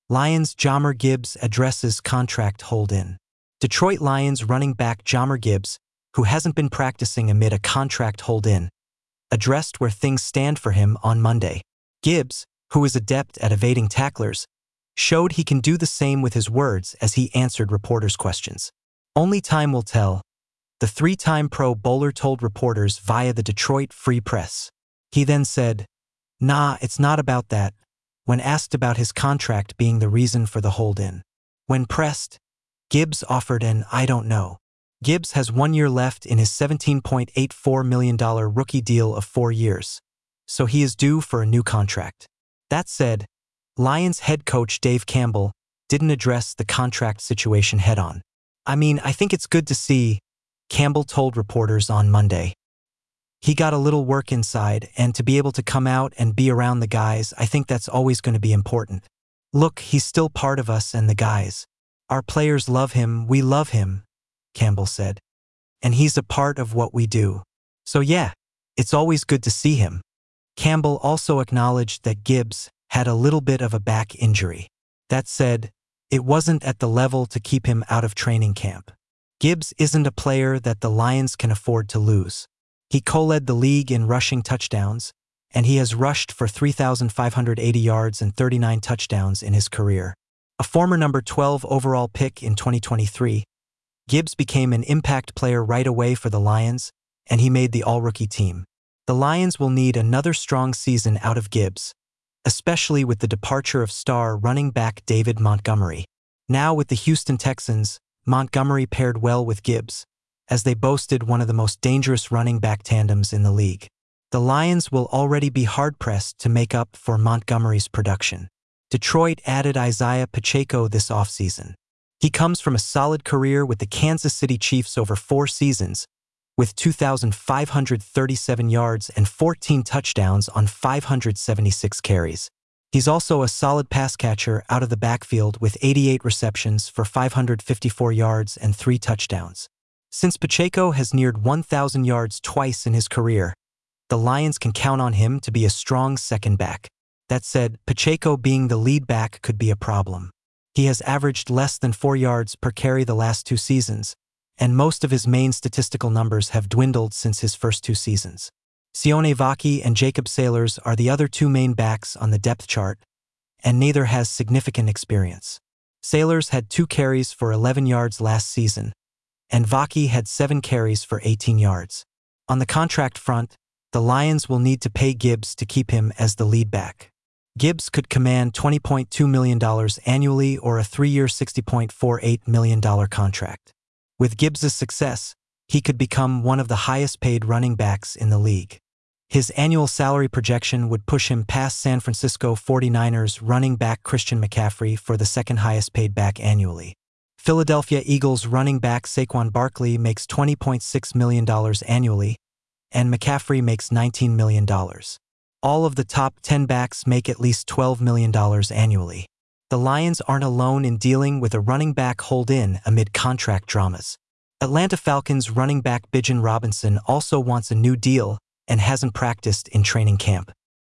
Lions Jahmyr Gibbs addresses contract hold-in. Detroit Lions running back Jahmyr Gibbs, who hasn't been practicing amid a contract hold-in, addressed where things stand for him on Monday. Gibbs, who is adept at evading tacklers, showed he can do the same with his words as he answered reporters' questions. Only time will tell, the three-time Pro Bowler told reporters via the Detroit Free Press. He then said, "Nah, it's not about that," when asked about his contract being the reason for the hold-in. When pressed, Gibbs offered an "I don't know." Gibbs has 1 year left in his $17.84 million rookie deal of 4 years, so he is due for a new contract. That said, Lions head coach Dave Campbell didn't address the contract situation head-on. I think it's good to see," Campbell told reporters on Monday. "He got a little work inside, and to be able to come out and be around the guys, I think that's always going to be important. Look, he's still part of us and the guys. Our players love him, we love him," Campbell said. "And he's a part of what we do. So yeah, it's always good to see him." Campbell also acknowledged that Gibbs had a little bit of a back injury. That said, it wasn't at the level to keep him out of training camp. Gibbs isn't a player that the Lions can afford to lose. He co-led the league in rushing touchdowns, and he has rushed for 3,580 yards and 39 touchdowns in his career. A former number 12 overall pick in 2023, Gibbs became an impact player right away for the Lions, and he made the all-rookie team. The Lions will need another strong season out of Gibbs, especially with the departure of star running back David Montgomery. Now with the Houston Texans, Montgomery paired well with Gibbs, as they boasted one of the most dangerous running back tandems in the league. The Lions will already be hard-pressed to make up for Montgomery's production. Detroit added Isaiah Pacheco this offseason. He comes from a solid career with the Kansas City Chiefs over 4 seasons, with 2,537 yards and 14 touchdowns on 576 carries. He's also a solid pass catcher out of the backfield with 88 receptions for 554 yards and 3 touchdowns. Since Pacheco has neared 1,000 yards twice in his career, the Lions can count on him to be a strong second back. That said, Pacheco being the lead back could be a problem. He has averaged less than 4 yards per carry the last 2 seasons, and most of his main statistical numbers have dwindled since his first 2 seasons. Sione Vaki and Jacob Sailors are the other 2 main backs on the depth chart, and neither has significant experience. Sailors had 2 carries for 11 yards last season, and Vaki had 7 carries for 18 yards. On the contract front, the Lions will need to pay Gibbs to keep him as the lead back. Gibbs could command $20.2 million annually or a 3-year $60.48 million contract. With Gibbs' success, he could become one of the highest-paid running backs in the league. His annual salary projection would push him past San Francisco 49ers running back Christian McCaffrey for the second highest-paid back annually. Philadelphia Eagles running back Saquon Barkley makes $20.6 million annually, and McCaffrey makes $19 million. All of the top 10 backs make at least $12 million annually. The Lions aren't alone in dealing with a running back hold-in amid contract dramas. Atlanta Falcons running back Bijan Robinson also wants a new deal and hasn't practiced in training camp.